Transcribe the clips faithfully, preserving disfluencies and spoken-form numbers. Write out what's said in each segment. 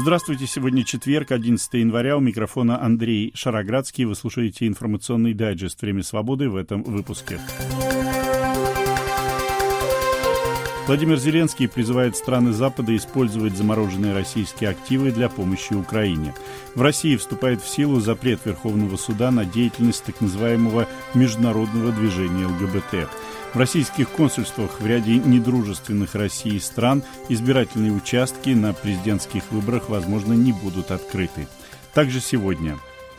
Здравствуйте, сегодня четверг, одиннадцатого января, у микрофона Андрей Шароградский. Вы слушаете информационный дайджест «Время свободы» в этом выпуске. Владимир Зеленский призывает страны Запада использовать замороженные российские активы для помощи Украине. В России вступает в силу запрет Верховного суда на деятельность так называемого международного движения ЛГБТ. В российских консульствах в ряде недружественных России стран избирательные участки на президентских выборах, возможно, не будут открыты. Также сегодня.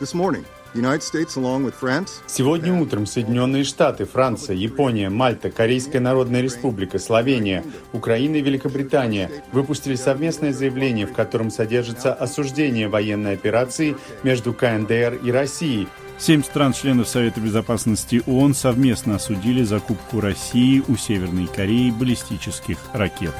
Сегодня утром Соединенные Штаты, Франция, Япония, Мальта, Корейская Народная Республика, Словения, Украина и Великобритания выпустили совместное заявление, в котором содержится осуждение военной операции между ка эн дэ эр и Россией. Семь стран-членов Совета Безопасности ООН совместно осудили закупку России у Северной Кореи баллистических ракет.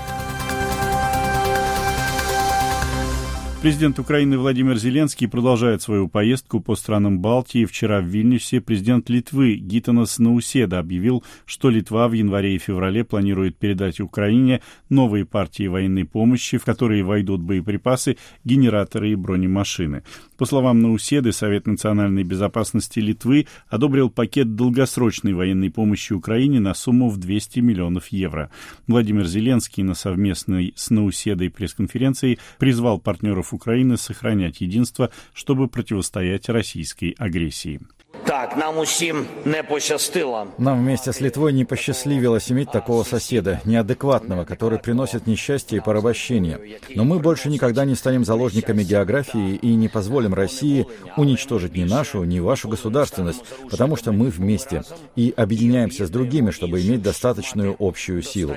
Президент Украины Владимир Зеленский продолжает свою поездку по странам Балтии. Вчера в Вильнюсе президент Литвы Гитанас Науседа объявил, что Литва в январе и феврале планирует передать Украине новые партии военной помощи, в которые войдут боеприпасы, генераторы и бронемашины. По словам Науседы, Совет национальной безопасности Литвы одобрил пакет долгосрочной военной помощи Украине на сумму в двести миллионов евро. Владимир Зеленский на совместной с Науседой пресс-конференции призвал партнеров Украины сохранять единство, чтобы противостоять российской агрессии. Так, нам усім не пощастило. Нам вместе с Литвой не посчастливилось иметь такого соседа, неадекватного, который приносит несчастье и порабощение. Но мы больше никогда не станем заложниками географии и не позволим России уничтожить ни нашу, ни вашу государственность, потому что мы вместе и объединяемся с другими, чтобы иметь достаточную общую силу.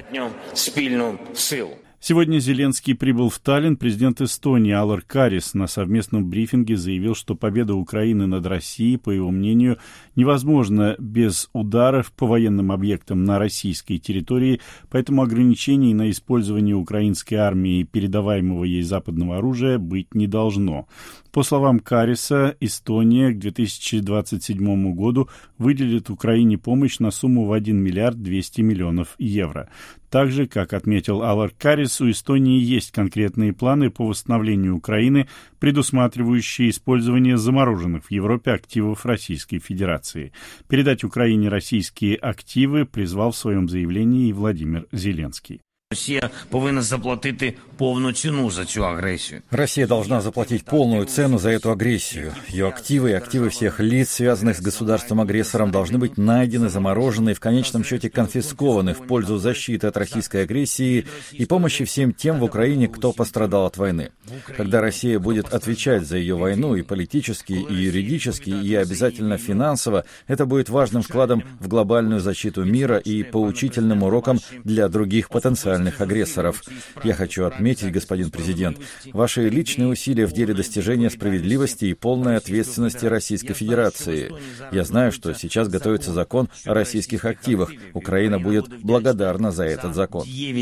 Сегодня Зеленский прибыл в Таллин. Президент Эстонии Алар Карис на совместном брифинге заявил, что победа Украины над Россией, по его мнению, невозможна без ударов по военным объектам на российской территории, поэтому ограничений на использование украинской армии передаваемого ей западного оружия быть не должно. По словам Кариса, Эстония к две тысячи двадцать седьмому году выделит Украине помощь на сумму в один миллиард двести миллионов евро. Также, как отметил Алар Карис, у Эстонии есть конкретные планы по восстановлению Украины, предусматривающие использование замороженных в Европе активов Российской Федерации. Передать Украине российские активы призвал в своем заявлении и Владимир Зеленский. Россия повинна заплатить полную цену за эту агрессию. Россия должна заплатить полную цену за эту агрессию. Ее активы и активы всех лиц, связанных с государством-агрессором, должны быть найдены, заморожены и в конечном счете конфискованы в пользу защиты от российской агрессии и помощи всем тем в Украине, кто пострадал от войны. Когда Россия будет отвечать за ее войну и политически, и юридически, и обязательно финансово, это будет важным вкладом в глобальную защиту мира и поучительным уроком для других потенциальных агрессоров. Я хочу отметить, господин президент, ваши личные усилия в деле достижения справедливости и полной ответственности Российской Федерации. Я знаю, что сейчас готовится закон о российских активах. Украина будет благодарна за этот закон.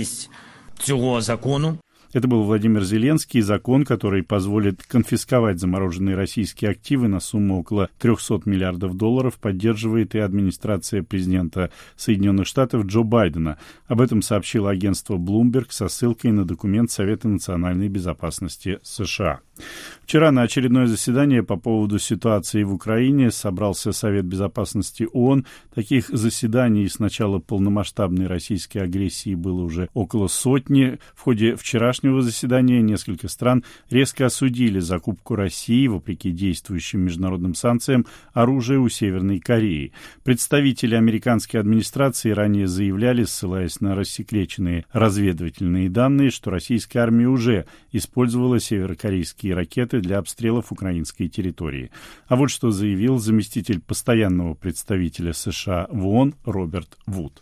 Это был Владимир Зеленский. Закон, который позволит конфисковать замороженные российские активы на сумму около триста миллиардов долларов, поддерживает и администрация президента Соединенных Штатов Джо Байдена. Об этом сообщило агентство Bloomberg со ссылкой на документ Совета национальной безопасности США. Вчера на очередное заседание по поводу ситуации в Украине собрался Совет Безопасности ООН. Таких заседаний с начала полномасштабной российской агрессии было уже около сотни. В ходе вчерашнего заседания несколько стран резко осудили закупку России, вопреки действующим международным санкциям, оружия у Северной Кореи. Представители американской администрации ранее заявляли, ссылаясь на рассекреченные разведывательные данные, что российская армия уже использовала северокорейские ракеты для обстрелов украинской территории. А вот что заявил заместитель постоянного представителя США в ООН Роберт Вуд.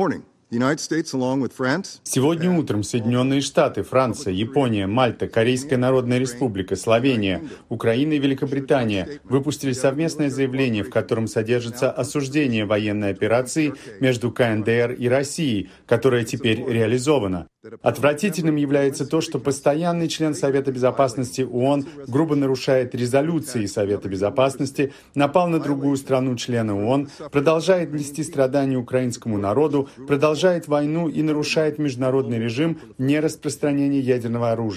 Сегодня утром Соединенные Штаты, Франция, Япония, Мальта, Корейская Народная Республика, Словения, Украина и Великобритания выпустили совместное заявление, в котором содержится осуждение военной операции между ка эн дэ эр и Россией, которая теперь реализована. Отвратительным является то, что постоянный член Совета Безопасности ООН грубо нарушает резолюции Совета Безопасности, напал на другую страну-члена ООН, продолжает нести страдания украинскому народу, продолжает войну и нарушает международный режим нераспространения ядерного оружия.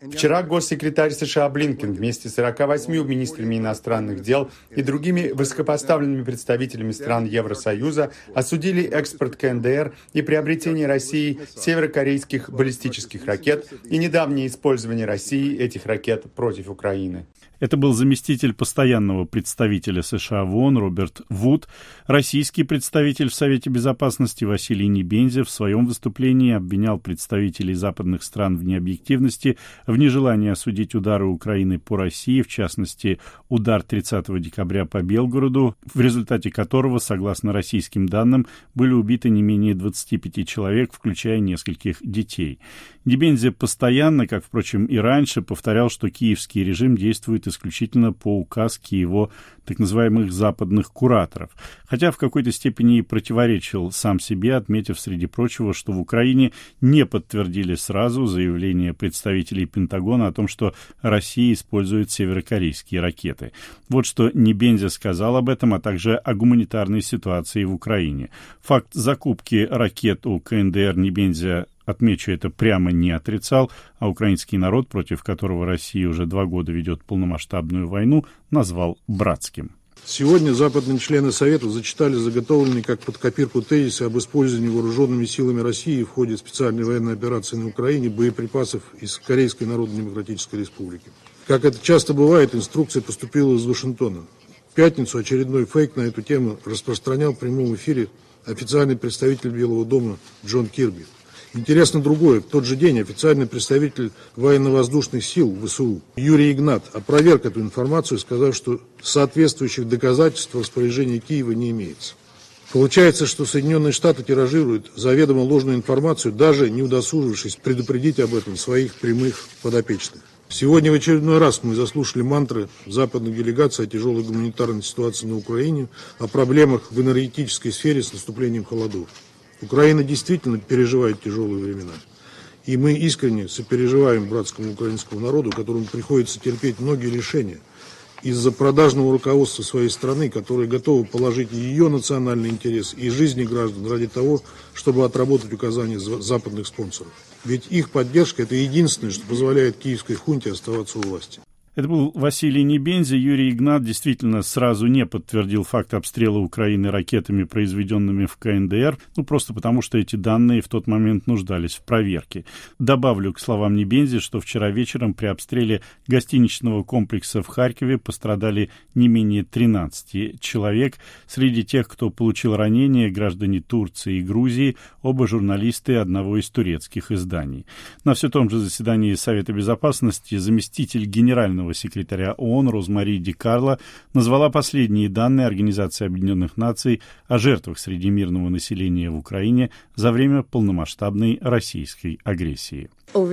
Вчера госсекретарь США Блинкен вместе с сорока восьмью министрами иностранных дел и другими высокопоставленными представителями стран Евросоюза осудили экспорт ка эн дэ эр и приобретение России северокорейских баллистических ракет и недавнее использование России этих ракет против Украины. Это был заместитель постоянного представителя США в ООН Роберт Вуд. Российский представитель в Совете Безопасности Василий Небензя в своем выступлении обвинял представителей западных стран в необъективности, в нежелании осудить удары Украины по России, в частности, удар тридцатого декабря по Белгороду, в результате которого, согласно российским данным, были убиты не менее двадцати пяти человек, включая нескольких детей. Небензя постоянно, как, впрочем, и раньше, повторял, что киевский режим действует исключительно по указке его так называемых западных кураторов, хотя в какой-то степени и противоречил сам себе, отметив, среди прочего, что в Украине не подтвердили сразу заявление представителей Пентагона о том, что Россия использует северокорейские ракеты. Вот что Небензя сказал об этом, а также о гуманитарной ситуации в Украине. Факт закупки ракет у ка эн дэ эр Небензя, отмечу, это прямо не отрицал, а украинский народ, против которого Россия уже два года ведет полномасштабную войну, назвал братским. Сегодня западные члены Совета зачитали заготовленные как под копирку тезисы об использовании вооруженными силами России в ходе специальной военной операции на Украине боеприпасов из Корейской Народно-Демократической Республики. Как это часто бывает, инструкция поступила из Вашингтона. В пятницу очередной фейк на эту тему распространял в прямом эфире официальный представитель Белого дома Джон Кирби. Интересно другое. В тот же день официальный представитель военно-воздушных сил вэ эс у Юрий Игнат опроверг эту информацию, сказав, что соответствующих доказательств в распоряжении Киева не имеется. Получается, что Соединенные Штаты тиражируют заведомо ложную информацию, даже не удосужившись предупредить об этом своих прямых подопечных. Сегодня в очередной раз мы заслушали мантры западных делегаций о тяжелой гуманитарной ситуации на Украине, о проблемах в энергетической сфере с наступлением холодов. Украина действительно переживает тяжелые времена. И мы искренне сопереживаем братскому украинскому народу, которому приходится терпеть многие лишения из-за продажного руководства своей страны, которое готово положить ее национальный интерес и жизни граждан ради того, чтобы отработать указания западных спонсоров. Ведь их поддержка – это единственное, что позволяет киевской хунте оставаться у власти. Это был Василий Небензя. Юрий Игнат действительно сразу не подтвердил факт обстрела Украины ракетами, произведенными в ка эн дэ эр, ну просто потому, что эти данные в тот момент нуждались в проверке. Добавлю к словам Небензи, что вчера вечером при обстреле гостиничного комплекса в Харькове пострадали не менее тринадцати человек. Среди тех, кто получил ранения, граждане Турции и Грузии, оба журналисты одного из турецких изданий. На все том же заседании Совета Безопасности заместитель генерального секретаря ООН Розмари Ди Карло назвала последние данные Организации Объединенных Наций о жертвах среди мирного населения в Украине за время полномасштабной российской агрессии.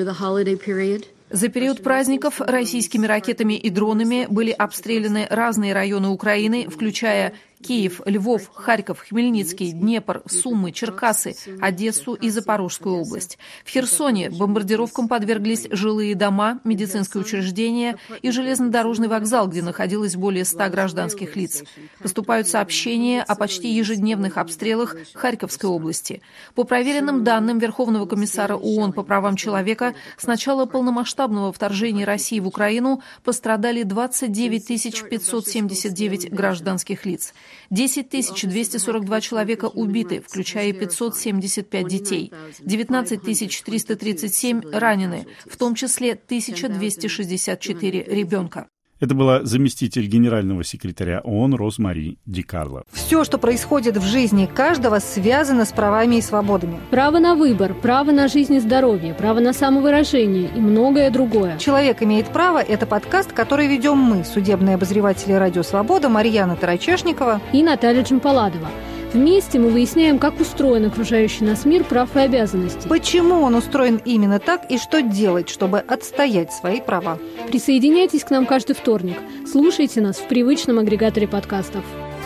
За период праздников российскими ракетами и дронами были обстреляны разные районы Украины, включая Киев, Львов, Харьков, Хмельницкий, Днепр, Сумы, Черкасы, Одессу и Запорожскую область. В Херсоне бомбардировкам подверглись жилые дома, медицинские учреждения и железнодорожный вокзал, где находилось более ста гражданских лиц. Поступают сообщения о почти ежедневных обстрелах Харьковской области. По проверенным данным Верховного комиссара ООН по правам человека, с начала полномасштабного вторжения России в Украину пострадали двадцать девять тысяч пятьсот семьдесят девять гражданских лиц. десять тысяч двести сорок два человека убиты, включая пятьсот семьдесят пять детей. девятнадцать тысяч триста тридцать семь ранены, в том числе тысяча двести шестьдесят четыре ребенка. Это была заместитель генерального секретаря ООН Розмари Ди Карло. Все, что происходит в жизни каждого, связано с правами и свободами. Право на выбор, право на жизнь и здоровье, право на самовыражение и многое другое. «Человек имеет право» – это подкаст, который ведем мы, судебные обозреватели «Радио Свобода» Марьяна Тарачешникова и Наталья Джампаладова. Вместе мы выясняем, как устроен окружающий нас мир прав и обязанностей. Почему он устроен именно так и что делать, чтобы отстоять свои права. Присоединяйтесь к нам каждый вторник. Слушайте нас в привычном агрегаторе подкастов.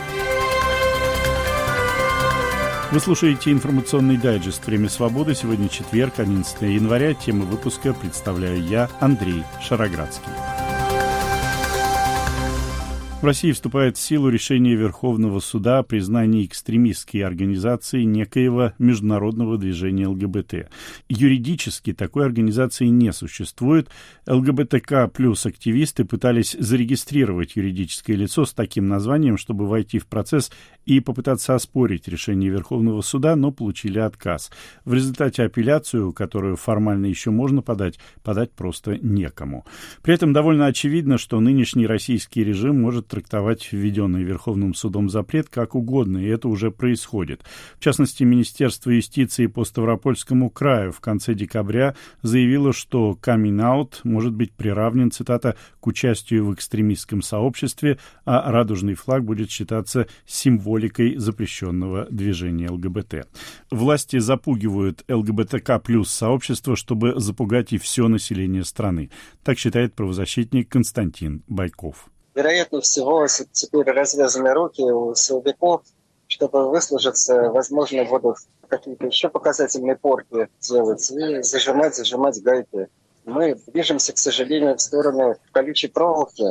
Вы слушаете информационный дайджест «Время свободы». Сегодня четверг, одиннадцатого января. Тему выпуска представляю я, Андрей Шароградский. В России вступает в силу решение Верховного суда о признании экстремистской организации некоего международного движения ЛГБТ. Юридически такой организации не существует. ЛГБТК плюс активисты пытались зарегистрировать юридическое лицо с таким названием, чтобы войти в процесс и попытаться оспорить решение Верховного суда, но получили отказ. В результате апелляцию, которую формально еще можно подать, подать просто некому. При этом довольно очевидно, что нынешний российский режим может трактовать введенный Верховным судом запрет как угодно, и это уже происходит. В частности, Министерство юстиции по Ставропольскому краю в конце декабря заявило, что камин-аут может быть приравнен, цитата, к участию в экстремистском сообществе, а радужный флаг будет считаться символикой запрещенного движения ЛГБТ. Власти запугивают ЛГБТК плюс сообщество, чтобы запугать и все население страны. Так считает правозащитник Константин Байков. Вероятнее всего, теперь развязаны руки у силовиков, чтобы выслужиться, возможно, будут какие-то еще показательные порки делать и зажимать, зажимать гайки. Мы движемся, к сожалению, в сторону колючей проволоки,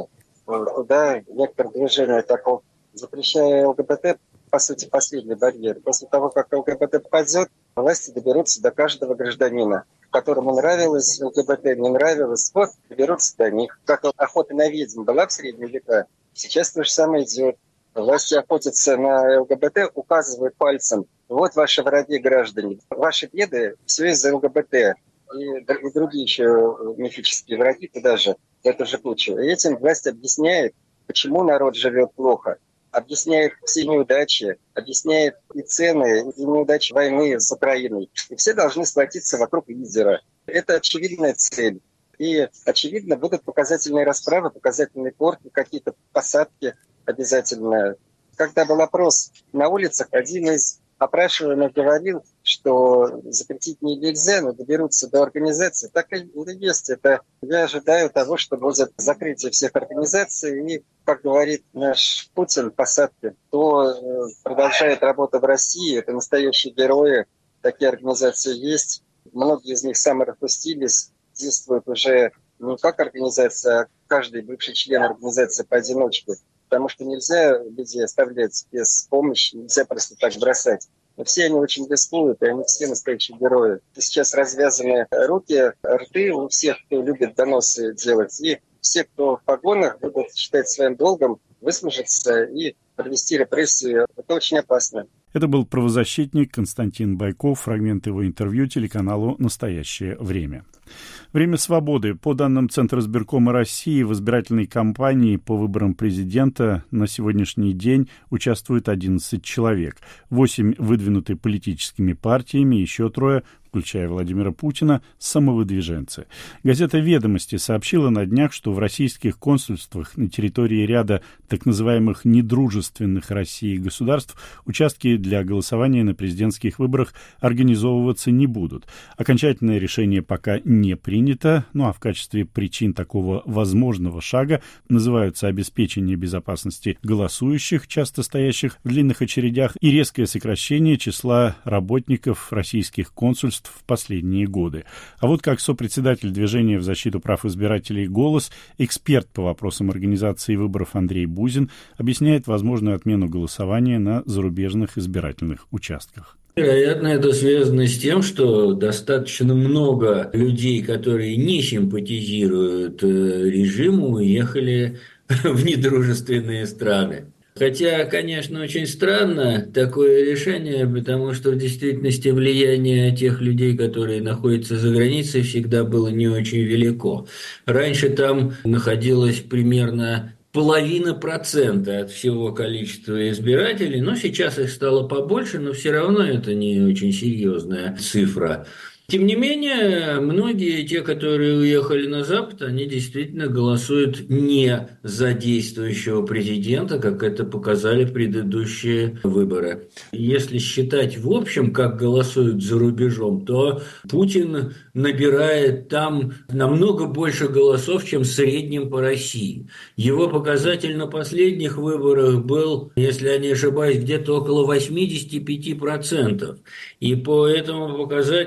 куда вектор движения таков. Запрещая ЛГБТ, по сути, последний барьер. После того, как ЛГБТ попадет, власти доберутся до каждого гражданина, которому нравилось ЛГБТ, не нравилось, вот, доберутся до них. Как охота на ведьм была в средние века, сейчас то же самое идет. Власти охотятся на ЛГБТ, указывают пальцем, вот ваши враги граждане, ваши беды, все из-за ЛГБТ. И, и другие еще мифические враги туда же, в эту же кучу. И этим власть объясняет, почему народ живет плохо. Объясняет все неудачи, объясняет и цены, и неудачи войны с Украиной. И все должны сплотиться вокруг лидера. Это очевидная цель. И, очевидно, будут показательные расправы, показательные порки, какие-то посадки обязательно. Когда был опрос на улицах, один из опрашиваемых говорил, что запретить нельзя, но доберутся до организации. Так и есть. Это я ожидаю того, что будет закрытие всех организаций. И, как говорит наш Путин, посадки, кто продолжает работу в России, это настоящие герои. Такие организации есть. Многие из них самораспустились, действуют уже не как организация, а каждый бывший член организации поодиночке. Потому что нельзя людей оставлять без помощи, нельзя просто так бросать. Но все они очень рискуют, и они все настоящие герои. Сейчас развязаны руки, рты у всех, кто любит доносы делать. И все, кто в погонах, будут считать своим долгом высмеяться и провести репрессию. Это очень опасно. Это был правозащитник Константин Байков, фрагмент его интервью телеканалу «Настоящее время». Время свободы. По данным Центра избиркома России, в избирательной кампании по выборам президента на сегодняшний день участвует одиннадцать человек. восемь выдвинуты политическими партиями, еще трое, включая Владимира Путина, самовыдвиженцы. Газета «Ведомости» сообщила на днях, что в российских консульствах на территории ряда так называемых недружественных России государств участки для голосования на президентских выборах организовываться не будут. Окончательное решение пока не принято, ну а в качестве причин такого возможного шага называются обеспечение безопасности голосующих, часто стоящих в длинных очередях, и резкое сокращение числа работников российских консульств в последние годы. А вот как сопредседатель движения в защиту прав избирателей «Голос», эксперт по вопросам организации выборов Андрей Бузин объясняет возможную отмену голосования на зарубежных избирательных участках. Вероятно, это связано с тем, что достаточно много людей, которые не симпатизируют режиму, уехали в недружественные страны. Хотя, конечно, очень странно такое решение, потому что в действительности влияние тех людей, которые находятся за границей, всегда было не очень велико. Раньше там находилось примерно половина процента от всего количества избирателей, но сейчас их стало побольше, но все равно это не очень серьезная цифра. Тем не менее, многие те, которые уехали на Запад, они действительно голосуют не за действующего президента, как это показали предыдущие выборы. Если считать в общем, как голосуют за рубежом, то Путин набирает там намного больше голосов, чем в среднем по России. Его показатель на последних выборах был, если я не ошибаюсь, где-то около восемьдесят пять процентов. И по этому показателю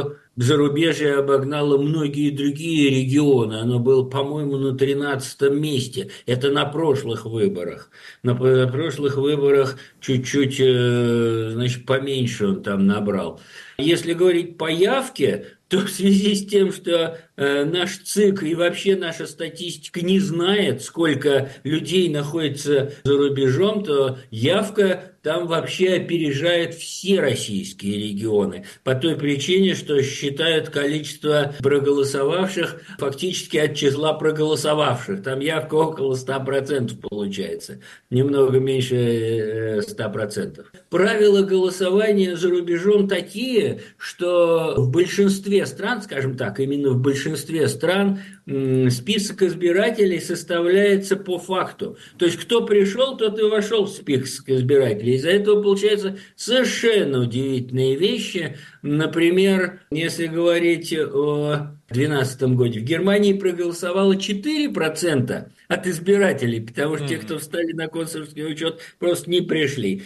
что зарубежье обогнало многие другие регионы. Оно было, по-моему, на тринадцатом месте. Это на прошлых выборах. На прошлых выборах чуть-чуть, значит, поменьше он там набрал. Если говорить по явке, то в связи с тем, что э, наш ЦИК и вообще наша статистика не знает, сколько людей находится за рубежом, то явка там вообще опережает все российские регионы. По той причине, что считают количество проголосовавших фактически от числа проголосовавших. Там явка около ста процентов получается. Немного меньше ста процентов. Правила голосования за рубежом такие, что в большинстве стран, скажем так, именно в большинстве стран список избирателей составляется по факту. То есть, кто пришел, тот и вошел в список избирателей. Из-за этого получаются совершенно удивительные вещи. Например, если говорить о две тысячи двенадцатом году, в Германии проголосовало четыре процента от избирателей, потому что mm-hmm. те, кто встали на консульский учет, просто не пришли.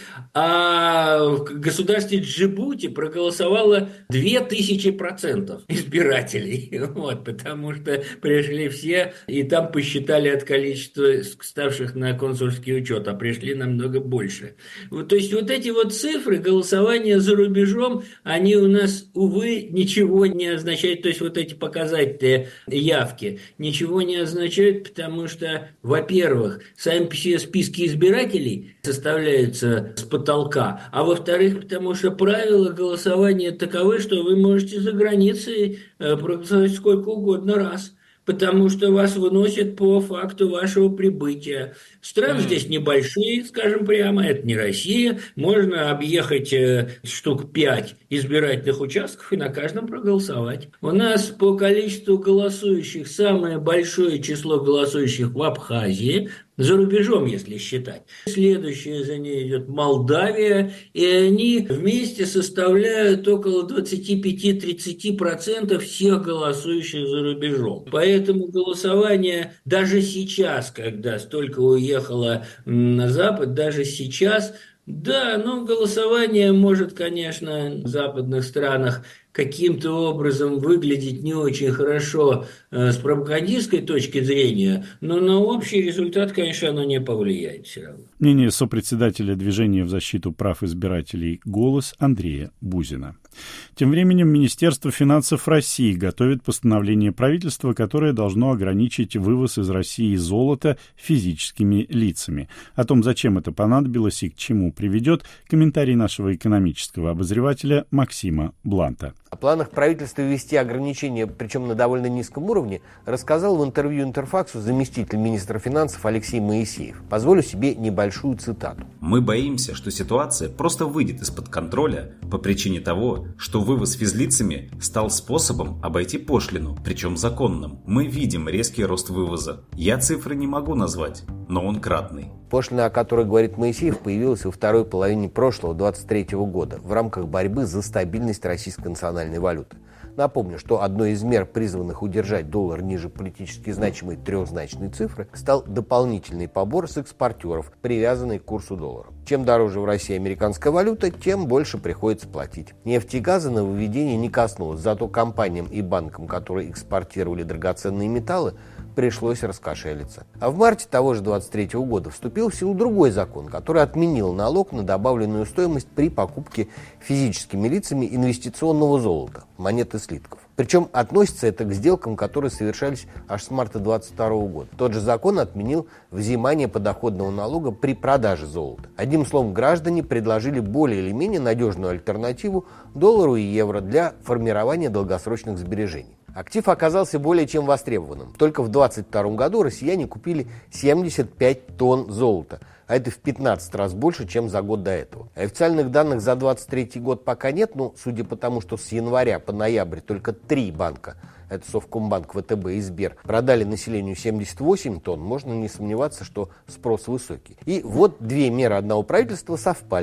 А в государстве Джибути проголосовало две тысячи процентов избирателей, вот, потому что пришли все, и там посчитали от количества ставших на консульский учет, а пришли намного больше. Вот, то есть вот эти вот цифры голосования за рубежом, они у нас, увы, ничего не означают, то есть вот эти показатели явки ничего не означают, потому что, во-первых, сами все списки избирателей составляются с потолка, а во-вторых, потому что правила голосования таковы, что вы можете за границей проголосовать сколько угодно раз, потому что вас выносят по факту вашего прибытия. Страны mm. здесь небольшие, скажем прямо, это не Россия. Можно объехать э, штук пять избирательных участков и на каждом проголосовать. У нас по количеству голосующих самое большое число голосующих в Абхазии, за рубежом, если считать. Следующая за ней идет Молдавия, и они вместе составляют около двадцать пять - тридцать процентов всех голосующих за рубежом. Поэтому голосование даже сейчас, когда столько уехало на Запад, даже сейчас, да, ну, голосование может, конечно, в западных странах каким-то образом выглядеть не очень хорошо э, с пропагандистской точки зрения, но на общий результат, конечно, оно не повлияет все равно. Мнение сопредседателя движения в защиту прав избирателей «Голос» Андрея Бузина. Тем временем Министерство финансов России готовит постановление правительства, которое должно ограничить вывоз из России золота физическими лицами. О том, зачем это понадобилось и к чему приведет, комментарий нашего экономического обозревателя Максима Бланта. О планах правительства ввести ограничения, причем на довольно низком уровне, рассказал в интервью Интерфаксу заместитель министра финансов Алексей Моисеев. Позволю себе небольшую цитату. «Мы боимся, что ситуация просто выйдет из-под контроля по причине того, что вывоз физлицами стал способом обойти пошлину, причем законным. Мы видим резкий рост вывоза. Я цифры не могу назвать, но он кратный». Пошлина, о которой говорит Моисеев, появилась во второй половине прошлого, двадцать третьего года, в рамках борьбы за стабильность российской национальной валюты. Напомню, что одной из мер, призванных удержать доллар ниже политически значимой трехзначной цифры, стал дополнительный побор с экспортеров, привязанный к курсу доллара. Чем дороже в России американская валюта, тем больше приходится платить. Нефть и газа на выведение не коснулось, зато компаниям и банкам, которые экспортировали драгоценные металлы, пришлось раскошелиться. А в марте того же двадцать третьего года вступил в силу другой закон, который отменил налог на добавленную стоимость при покупке физическими лицами инвестиционного золота, монет и слитков. Причем относится это к сделкам, которые совершались аж с марта двадцать второго года. Тот же закон отменил взимание подоходного налога при продаже золота. Одним словом, граждане предложили более или менее надежную альтернативу доллару и евро для формирования долгосрочных сбережений. Актив оказался более чем востребованным. Только в двадцать втором году россияне купили семьдесят пять тонн золота, а это в пятнадцать раз больше, чем за год до этого. Официальных данных за двадцать третий год пока нет, но судя по тому, что с января по ноябрь только три банка, это Совкомбанк, ВТБ и Сбер, продали населению семьдесят восемь тонн, можно не сомневаться, что спрос высокий. И вот две меры одного правительства совпали.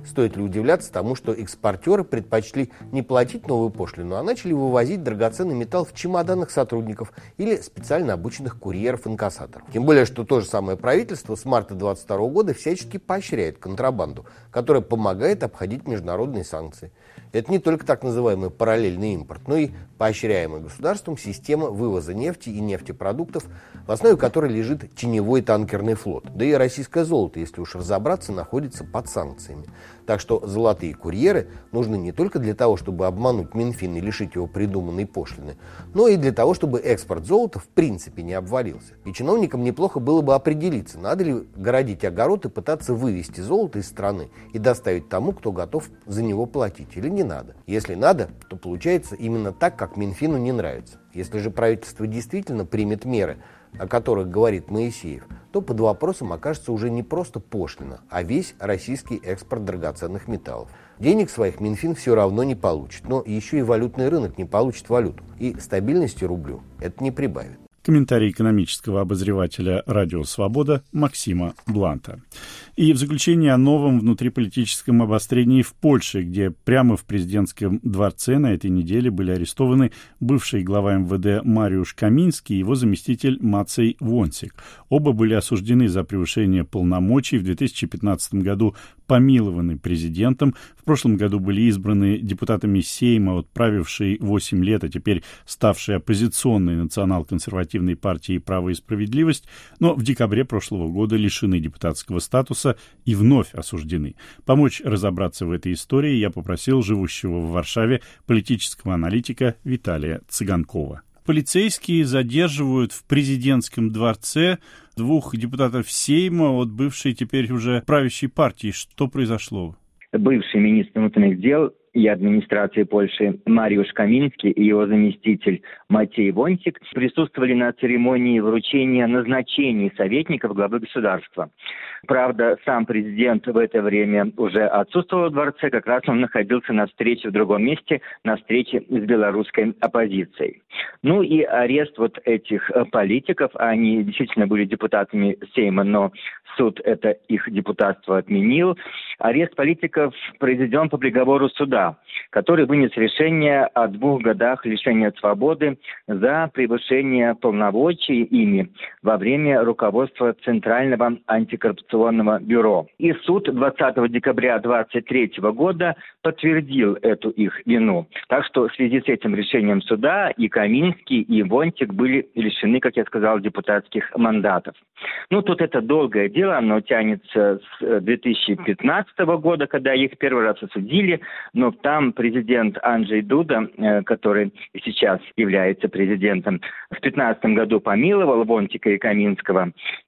Стоит ли удивляться тому, что экспортеры предпочли не платить новую пошлину, а начали вывозить драгоценный металл в чемоданах сотрудников или специально обученных курьеров-инкассаторов. Тем более, что то же самое правительство с марта две тысячи двадцать второго года всячески поощряет контрабанду, которая помогает обходить международные санкции. Это не только так называемый параллельный импорт, но и поощряемая государством система вывоза нефти и нефтепродуктов, в основе которой лежит теневой танкерный флот. Да и российское золото, если уж разобраться, находится под санкциями. Так что золотые курьеры нужны не только для того, чтобы обмануть Минфин и лишить его придуманной пошлины, но и для того, чтобы экспорт золота в принципе не обвалился. И чиновникам неплохо было бы определиться, надо ли городить огород и пытаться вывести золото из страны и доставить тому, кто готов за него платить, или не надо. Если надо, то получается именно так, как Минфину не нравится. Если же правительство действительно примет меры, о которых говорит Моисеев, то под вопросом окажется уже не просто пошлина, а весь российский экспорт драгоценных металлов. Денег своих Минфин все равно не получит, но еще и валютный рынок не получит валюту. И стабильности рублю это не прибавит. Комментарий экономического обозревателя «Радио Свобода» Максима Бланта. И в заключение о новом внутриполитическом обострении в Польше, где прямо в президентском дворце на этой неделе были арестованы бывший глава эм вэ дэ Мариуш Каминский и его заместитель Мацей Вонсик. Оба были осуждены за превышение полномочий, в две тысячи пятнадцатом году помилованы президентом, в прошлом году были избраны депутатами Сейма, отправившей восемь лет, а теперь ставшей оппозиционной национал-консервативной партией «Право и справедливость», но в декабре прошлого года лишены депутатского статуса и вновь осуждены. Помочь разобраться в этой истории я попросил живущего в Варшаве политического аналитика Виталия Цыганкова. Полицейские задерживают в президентском дворце двух депутатов Сейма от бывшей теперь уже правящей партии. Что произошло? Бывший министр внутренних дел и администрации Польши Мариуш Каминский и его заместитель Матей Вонсик присутствовали на церемонии вручения назначений советников главы государства. Правда, сам президент в это время уже отсутствовал в дворце, как раз он находился на встрече в другом месте, на встрече с белорусской оппозицией. Ну и арест вот этих политиков, они действительно были депутатами Сейма, но суд это их депутатство отменил. Арест политиков произведен по приговору суда, который вынес решение о двух годах лишения свободы за превышение полномочий ими во время руководства Центрального антикоррупционного бюро. И суд двадцатого декабря две тысячи двадцать третьего года подтвердил эту их вину. Так что в связи с этим решением суда и Каминский, и Вонсик были лишены, как я сказал, депутатских мандатов. Ну, тут это долгое дело, оно тянется с две тысячи пятнадцатого года, когда их первый раз осудили, но там президент Анджей Дуда, который сейчас является президентом, в две тысячи пятнадцатом году помиловал Вонсика и Каминского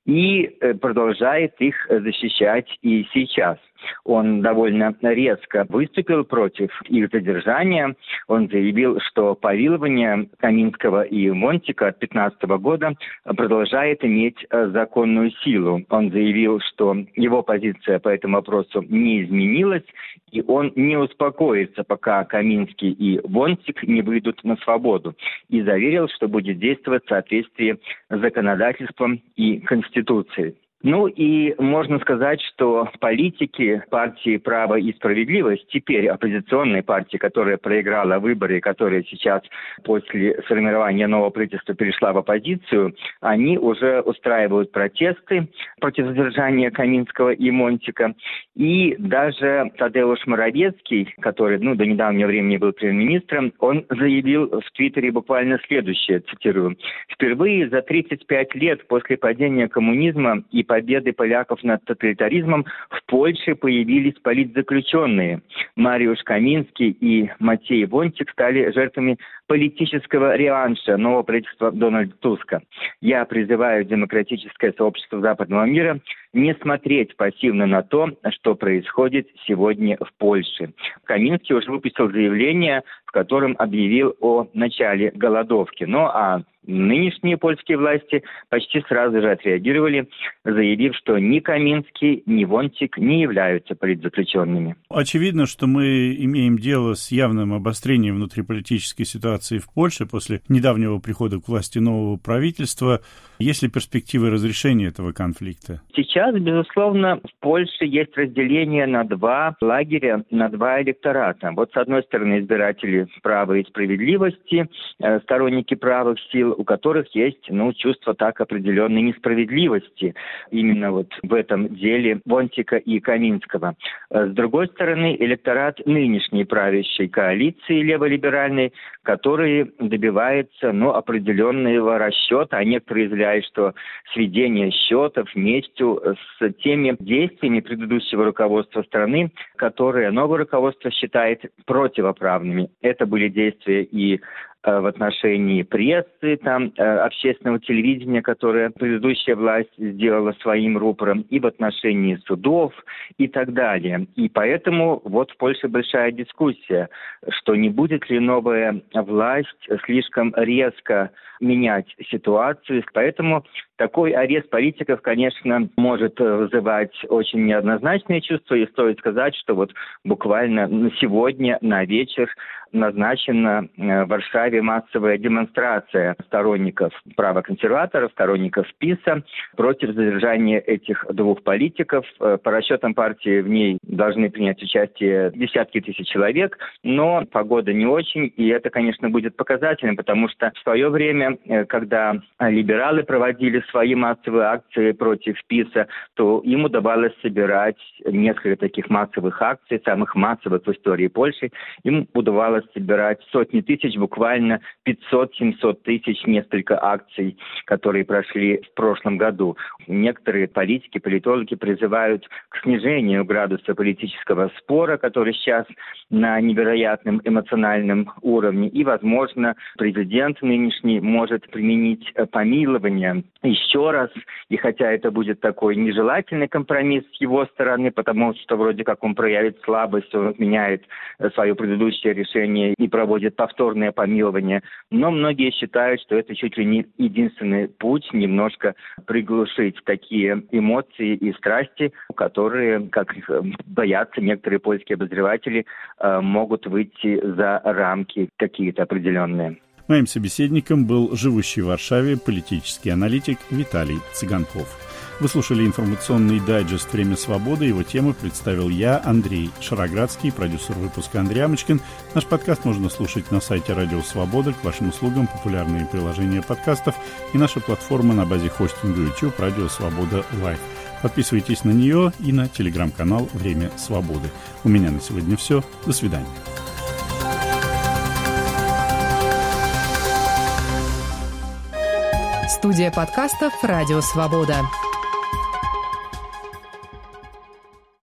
и продолжает их защищать и сейчас. Он довольно резко выступил против их задержания. Он заявил, что помилование Каминского и Вонсика от две тысячи пятнадцатого года продолжает иметь законную силу. Он заявил, что его позиция по этому вопросу не изменилась, и он не успокоится, пока Каминский и Вонсик не выйдут на свободу. И заверил, что будет действовать в соответствии с законодательством и Конституцией. Ну и можно сказать, что политики партии «Право и справедливость», теперь оппозиционной партии, которая проиграла выборы, которая сейчас после сформирования нового правительства перешла в оппозицию, они уже устраивают протесты против задержания Каминского и Вонсика. И даже Тадеуш Моровецкий, который ну, до недавнего времени был премьер-министром, он заявил в Твиттере буквально следующее, цитирую: «Впервые за тридцать пять лет после падения коммунизма и победы поляков над тоталитаризмом в Польше появились политзаключенные. Мариуш Каминский и Матей Вонсик стали жертвами политического реванша нового правительства Дональда Туска. Я призываю демократическое сообщество западного мира не смотреть пассивно на то, что происходит сегодня в Польше». Каминский уже выпустил заявление, в котором объявил о начале голодовки. Ну а нынешние польские власти почти сразу же отреагировали, заявив, что ни Каминский, ни Вонсик не являются политзаключенными. Очевидно, что мы имеем дело с явным обострением внутриполитической ситуации ситуации в Польше после недавнего прихода к власти нового правительства? Есть ли перспективы разрешения этого конфликта? Сейчас, безусловно, в Польше есть разделение на два лагеря, на два электората. Вот с одной стороны избиратели права и справедливости, сторонники правых сил, у которых есть, ну, чувство так определенной несправедливости именно вот в этом деле Вонтика и Каминского. С другой стороны, электорат нынешней правящей коалиции леволиберальной, который добивается, ну, определенного расчета, а некоторые заявляют, что сведение счетов вместе с теми действиями предыдущего руководства страны, которые новое руководство считает противоправными. Это были действия и в отношении прессы, там, общественного телевидения, которое предыдущая власть сделала своим рупором, и в отношении судов и так далее. И поэтому вот в Польше большая дискуссия, что не будет ли новая власть слишком резко менять ситуацию. Поэтому такой арест политиков, конечно, может вызывать очень неоднозначные чувства. И стоит сказать, что вот буквально сегодня на вечер назначена в Варшаве массовая демонстрация сторонников правоконсерваторов, сторонников ПИСа против задержания этих двух политиков. По расчетам партии в ней должны принять участие десятки тысяч человек, но погода не очень, и это, конечно, будет показательным, потому что в свое время, когда либералы проводили свои массовые акции против ПИСа, то им удавалось собирать несколько таких массовых акций, самых массовых в истории Польши. Им удавалось собирать сотни тысяч, буквально пятьсот-семьсот тысяч, несколько акций, которые прошли в прошлом году. Некоторые политики, политологи призывают к снижению градуса политического спора, который сейчас на невероятном эмоциональном уровне. И, возможно, президент нынешний может применить помилование еще раз. И хотя это будет такой нежелательный компромисс с его стороны, потому что вроде как он проявит слабость, он отменяет свое предыдущее решение и проводит повторное помилование. Но многие считают, что это чуть ли не единственный путь немножко приглушить такие эмоции и страсти, которые, как боятся некоторые польские обозреватели, могут выйти за рамки какие-то определенные. Моим собеседником был живущий в Варшаве политический аналитик Виталий Цыганков. Вы слушали информационный дайджест «Время свободы». Его темы представил я, Андрей Шароградский, продюсер выпуска Андрей Амочкин. Наш подкаст можно слушать на сайте Радио Свобода. К вашим услугам популярные приложения подкастов и наша платформа на базе хостинга YouTube «Радио Свобода Лайв». Подписывайтесь на нее и на телеграм-канал «Время свободы». У меня на сегодня все. До свидания. Студия подкастов «Радио Свобода».